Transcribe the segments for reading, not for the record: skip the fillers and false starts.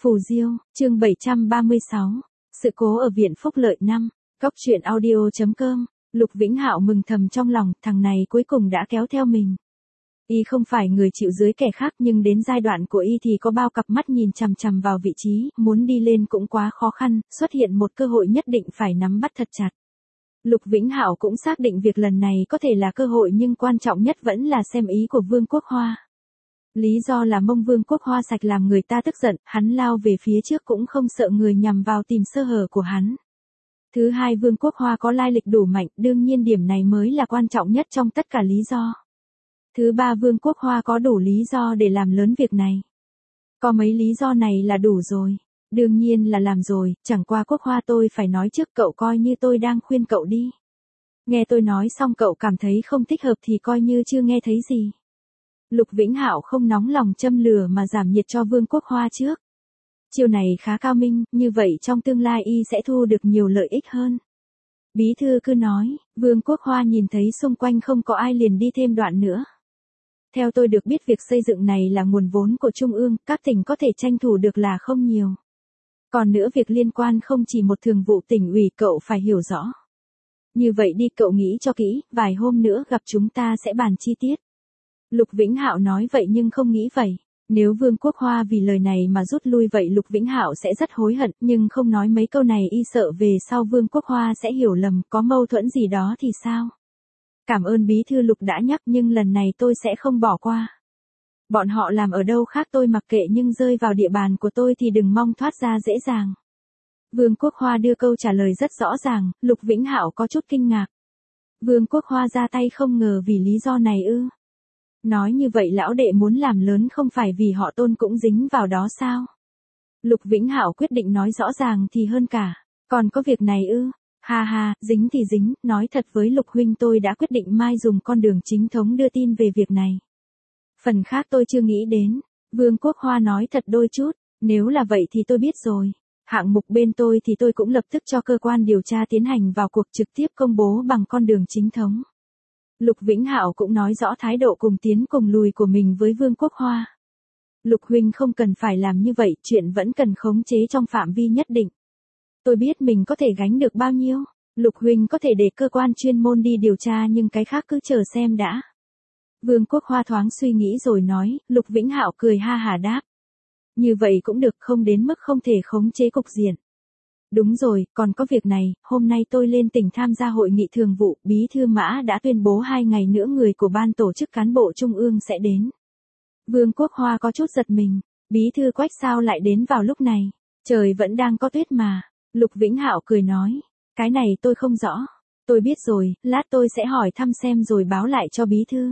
Phù Diêu, chương 736. Sự cố ở Viện Phúc Lợi 5. Góc truyện audio.com. Lục Vĩnh Hạo mừng thầm trong lòng, thằng này cuối cùng đã kéo theo mình. Y không phải người chịu dưới kẻ khác, nhưng đến giai đoạn của Y thì có bao cặp mắt nhìn chằm chằm vào vị trí, muốn đi lên cũng quá khó khăn, xuất hiện một cơ hội nhất định phải nắm bắt thật chặt. Lục Vĩnh Hạo cũng xác định việc lần này có thể là cơ hội, nhưng quan trọng nhất vẫn là xem ý của Vương Quốc Hoa. Lý do là mông Vương Quốc Hoa sạch làm người ta tức giận, hắn lao về phía trước cũng không sợ người nhằm vào tìm sơ hở của hắn. Thứ hai, Vương Quốc Hoa có lai lịch đủ mạnh, đương nhiên điểm này mới là quan trọng nhất trong tất cả lý do. Thứ ba, Vương Quốc Hoa có đủ lý do để làm lớn việc này. Có mấy lý do này là đủ rồi. Đương nhiên là làm rồi, chẳng qua Quốc Hoa tôi phải nói trước, cậu coi như tôi đang khuyên cậu đi. Nghe tôi nói xong cậu cảm thấy không thích hợp thì coi như chưa nghe thấy gì. Lục Vĩnh Hạo không nóng lòng châm lửa mà giảm nhiệt cho Vương Quốc Hoa trước. Chiêu này khá cao minh, như vậy trong tương lai y sẽ thu được nhiều lợi ích hơn. Bí thư cứ nói, Vương Quốc Hoa nhìn thấy xung quanh không có ai liền đi thêm đoạn nữa. Theo tôi được biết việc xây dựng này là nguồn vốn của Trung ương, các tỉnh có thể tranh thủ được là không nhiều. Còn nữa việc liên quan không chỉ một thường vụ tỉnh ủy, cậu phải hiểu rõ. Như vậy đi, cậu nghĩ cho kỹ, vài hôm nữa gặp chúng ta sẽ bàn chi tiết. Lục Vĩnh Hạo nói vậy nhưng không nghĩ vậy. Nếu Vương Quốc Hoa vì lời này mà rút lui vậy Lục Vĩnh Hạo sẽ rất hối hận, nhưng không nói mấy câu này y sợ về sau Vương Quốc Hoa sẽ hiểu lầm, có mâu thuẫn gì đó thì sao. Cảm ơn bí thư Lục đã nhắc, nhưng lần này tôi sẽ không bỏ qua. Bọn họ làm ở đâu khác tôi mặc kệ, nhưng rơi vào địa bàn của tôi thì đừng mong thoát ra dễ dàng. Vương Quốc Hoa đưa câu trả lời rất rõ ràng, Lục Vĩnh Hạo có chút kinh ngạc. Vương Quốc Hoa ra tay không ngờ vì lý do này ư? Nói như vậy lão đệ muốn làm lớn không phải vì họ Tôn cũng dính vào đó sao? Lục Vĩnh Hạo quyết định nói rõ ràng thì hơn cả. Còn có việc này ư? Ha ha, dính thì dính, nói thật với Lục huynh tôi đã quyết định mai dùng con đường chính thống đưa tin về việc này. Phần khác tôi chưa nghĩ đến. Vương Quốc Hoa nói thật đôi chút, nếu là vậy thì tôi biết rồi. Hạng mục bên tôi thì tôi cũng lập tức cho cơ quan điều tra tiến hành vào cuộc, trực tiếp công bố bằng con đường chính thống. Lục Vĩnh Hạo cũng nói rõ thái độ cùng tiến cùng lùi của mình với Vương Quốc Hoa. Lục huynh không cần phải làm như vậy, chuyện vẫn cần khống chế trong phạm vi nhất định. Tôi biết mình có thể gánh được bao nhiêu. Lục huynh có thể để cơ quan chuyên môn đi điều tra, nhưng cái khác cứ chờ xem đã. Vương Quốc Hoa thoáng suy nghĩ rồi nói. Lục Vĩnh Hạo cười ha hả đáp. Như vậy cũng được, không đến mức không thể khống chế cục diện. Đúng rồi, còn có việc này, hôm nay tôi lên tỉnh tham gia hội nghị thường vụ, bí thư Mã đã tuyên bố 2 ngày nữa người của ban tổ chức cán bộ Trung ương sẽ đến. Vương Quốc Hoa có chút giật mình, bí thư Quách sao lại đến vào lúc này, trời vẫn đang có tuyết mà. Lục Vĩnh Hạo cười nói, cái này tôi không rõ. Tôi biết rồi, lát tôi sẽ hỏi thăm xem rồi báo lại cho bí thư.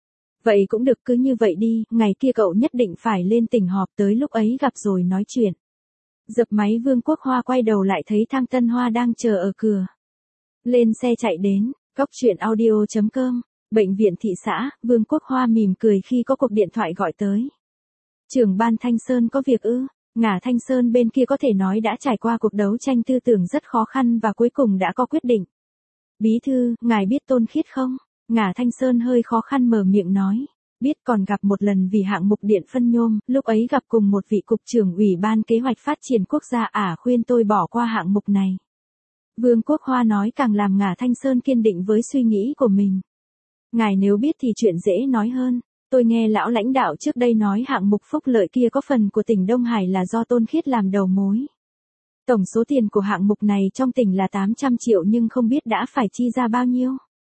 Vậy cũng được, cứ như vậy đi, ngày kia cậu nhất định phải lên tỉnh họp, tới lúc ấy gặp rồi nói chuyện. Dập máy Vương Quốc Hoa quay đầu lại thấy Thang Tân Hoa đang chờ ở cửa. Lên xe chạy đến. Góc truyện audio.com. Bệnh viện thị xã, Vương Quốc Hoa mỉm cười khi có cuộc điện thoại gọi tới. Trưởng ban Thanh Sơn có việc ư? Ngả Thanh Sơn bên kia có thể nói đã trải qua cuộc đấu tranh tư tưởng rất khó khăn và cuối cùng đã có quyết định. Bí thư, ngài biết Tôn Khiết không? Ngả Thanh Sơn hơi khó khăn mở miệng nói. Biết, còn gặp một lần vì hạng mục điện phân nhôm, lúc ấy gặp cùng một vị cục trưởng Ủy ban Kế hoạch Phát triển Quốc gia khuyên tôi bỏ qua hạng mục này. Vương Quốc Hoa nói càng làm Ngả Thanh Sơn kiên định với suy nghĩ của mình. Ngài nếu biết thì chuyện dễ nói hơn. Tôi nghe lão lãnh đạo trước đây nói hạng mục phúc lợi kia có phần của tỉnh Đông Hải là do Tôn Khiết làm đầu mối. Tổng số tiền của hạng mục này trong tỉnh là 800 triệu nhưng không biết đã phải chi ra bao nhiêu.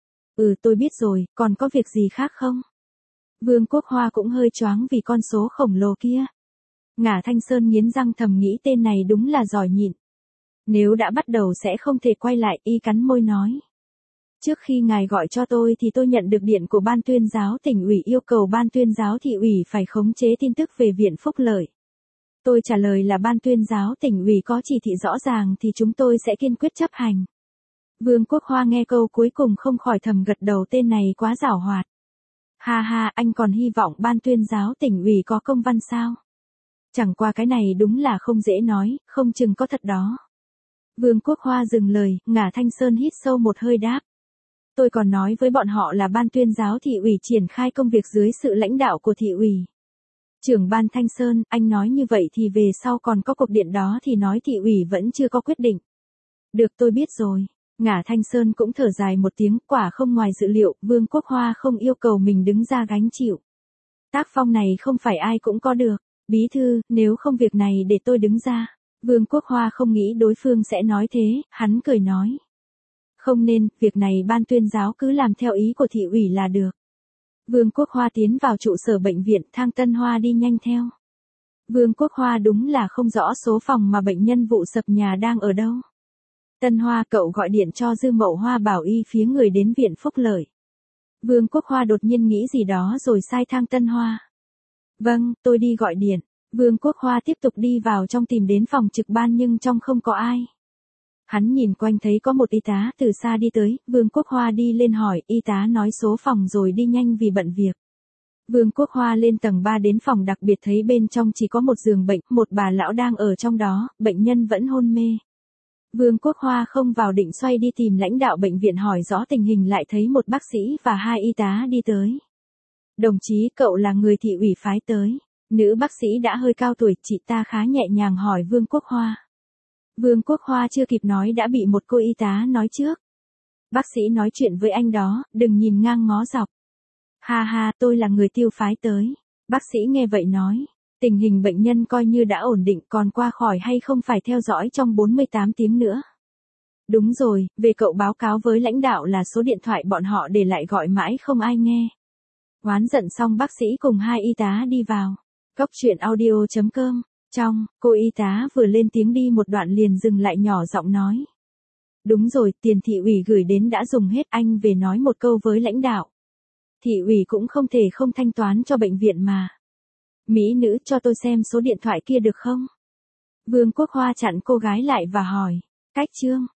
Tôi biết rồi, còn có việc gì khác không? Vương Quốc Hoa cũng hơi choáng vì con số khổng lồ kia. Ngả Thanh Sơn nghiến răng thầm nghĩ tên này đúng là giỏi nhịn. Nếu đã bắt đầu sẽ không thể quay lại, y cắn môi nói. Trước khi ngài gọi cho tôi thì tôi nhận được điện của ban tuyên giáo tỉnh ủy yêu cầu ban tuyên giáo thị ủy phải khống chế tin tức về Viện Phúc Lợi. Tôi trả lời là ban tuyên giáo tỉnh ủy có chỉ thị rõ ràng thì chúng tôi sẽ kiên quyết chấp hành. Vương Quốc Hoa nghe câu cuối cùng không khỏi thầm gật đầu, tên này quá giảo hoạt. Ha ha, anh còn hy vọng ban tuyên giáo tỉnh ủy có công văn sao? Chẳng qua cái này đúng là không dễ nói, không chừng có thật đó. Vương Quốc Hoa dừng lời, Ngả Thanh Sơn hít sâu một hơi đáp. Tôi còn nói với bọn họ là ban tuyên giáo thị ủy triển khai công việc dưới sự lãnh đạo của thị ủy. Trưởng ban Thanh Sơn, anh nói như vậy thì về sau còn có cuộc điện đó thì nói thị ủy vẫn chưa có quyết định. Được, tôi biết rồi. Ngả Thanh Sơn cũng thở dài một tiếng, quả không ngoài dự liệu, Vương Quốc Hoa không yêu cầu mình đứng ra gánh chịu. Tác phong này không phải ai cũng có được. Bí thư, nếu không việc này để tôi đứng ra. Vương Quốc Hoa không nghĩ đối phương sẽ nói thế, hắn cười nói. Không nên, việc này ban tuyên giáo cứ làm theo ý của thị ủy là được. Vương Quốc Hoa tiến vào trụ sở bệnh viện, Thang Tân Hoa đi nhanh theo. Vương Quốc Hoa đúng là không rõ số phòng mà bệnh nhân vụ sập nhà đang ở đâu. Tân Hoa, cậu gọi điện cho Dư Mậu Hoa bảo y phía người đến viện Phúc Lợi. Vương Quốc Hoa đột nhiên nghĩ gì đó rồi sai Thang Tân Hoa. Vâng, tôi đi gọi điện. Vương Quốc Hoa tiếp tục đi vào trong tìm đến phòng trực ban nhưng trong không có ai. Hắn nhìn quanh thấy có một y tá từ xa đi tới, Vương Quốc Hoa đi lên hỏi, y tá nói số phòng rồi đi nhanh vì bận việc. Vương Quốc Hoa lên tầng 3 đến phòng đặc biệt thấy bên trong chỉ có một giường bệnh, một bà lão đang ở trong đó, bệnh nhân vẫn hôn mê. Vương Quốc Hoa không vào định xoay đi tìm lãnh đạo bệnh viện hỏi rõ tình hình lại thấy một bác sĩ và 2 y tá đi tới. Đồng chí, cậu là người thị ủy phái tới. Nữ bác sĩ đã hơi cao tuổi, chị ta khá nhẹ nhàng hỏi Vương Quốc Hoa. Vương Quốc Hoa chưa kịp nói đã bị một cô y tá nói trước. Bác sĩ nói chuyện với anh đó, đừng nhìn ngang ngó dọc. Ha ha, tôi là người Tiêu phái tới. Bác sĩ nghe vậy nói. Tình hình bệnh nhân coi như đã ổn định, còn qua khỏi hay không phải theo dõi trong 48 tiếng nữa. Đúng rồi, về cậu báo cáo với lãnh đạo là số điện thoại bọn họ để lại gọi mãi không ai nghe. Oán giận xong bác sĩ cùng 2 y tá đi vào. Cóc truyện audio.com. Trong, cô y tá vừa lên tiếng đi một đoạn liền dừng lại nhỏ giọng nói. Đúng rồi, tiền thị ủy gửi đến đã dùng hết, anh về nói một câu với lãnh đạo. Thị ủy cũng không thể không thanh toán cho bệnh viện mà. Mỹ nữ, cho tôi xem số điện thoại kia được không? Vương Quốc Hoa chặn cô gái lại và hỏi. Cách chương.